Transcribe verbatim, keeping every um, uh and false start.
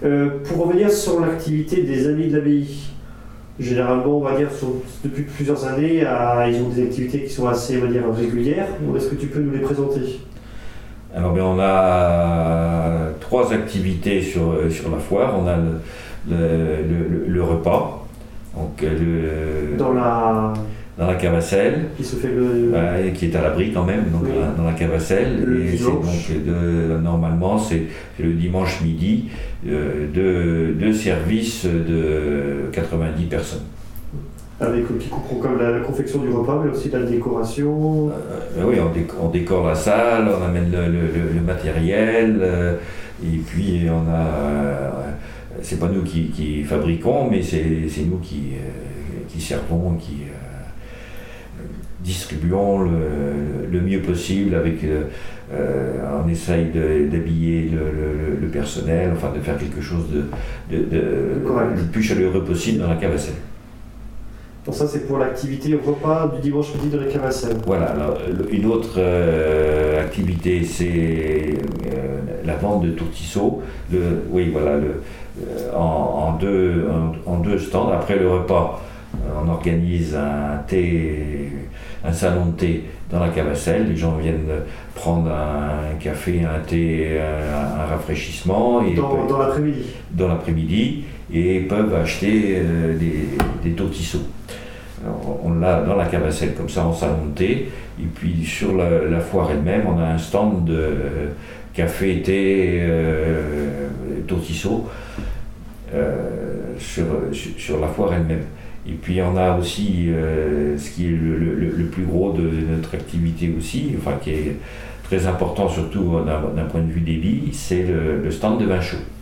Euh, pour revenir sur l'activité des Amis de l'Abbaye, généralement, on va dire, sur, depuis plusieurs années, à, ils ont des activités qui sont assez, on va dire, régulières. Est-ce que tu peux nous les présenter? Alors, bien, on a trois activités sur, sur la foire. On a le, le, le, le repas, donc le, dans la... dans la cavasselle, qui se fait le... euh, qui est à l'abri quand même, donc oui. dans, dans la cavasselle. Le et dimanche. C'est donc de, normalement, c'est le dimanche midi, euh, deux, deux services de quatre-vingt-dix personnes. Avec qui comprend comme la, la confection du repas, mais aussi la décoration. Euh, oui, on, déco on décore la salle, on amène le, le, le matériel, euh, et puis on a. Euh, c'est pas nous qui, qui fabriquons, mais c'est nous qui, euh, qui servons, qui euh, distribuons le, le mieux possible. Avec, euh, on essaye d'habiller le, le, le personnel, enfin de faire quelque chose de, de, de le plus chaleureux possible dans la cavasselle. Donc ça c'est pour l'activité au repas du dimanche midi de la cavasselle. Voilà, alors, une autre euh, activité c'est euh, la vente de tourtisseaux. Le, oui, voilà, le, euh, en, en, deux, en, en deux stands. Après le repas, on organise un thé, un salon de thé dans la cavasselle. Les gens viennent prendre un café, un thé, un, un rafraîchissement. Et dans dans l'après-midi Dans l'après-midi, et peuvent acheter euh, des, des tourtisseaux. Alors, on l'a dans la cavasselle comme ça en salon de thé, et puis sur la, la foire elle-même, on a un stand de euh, café, thé, euh, tourtisseaux euh, sur, sur, sur la foire elle-même. Et puis on a aussi euh, ce qui est le, le, le plus gros de notre activité aussi, enfin qui est très important surtout d'un point de vue débit, c'est le, le stand de vin chaud.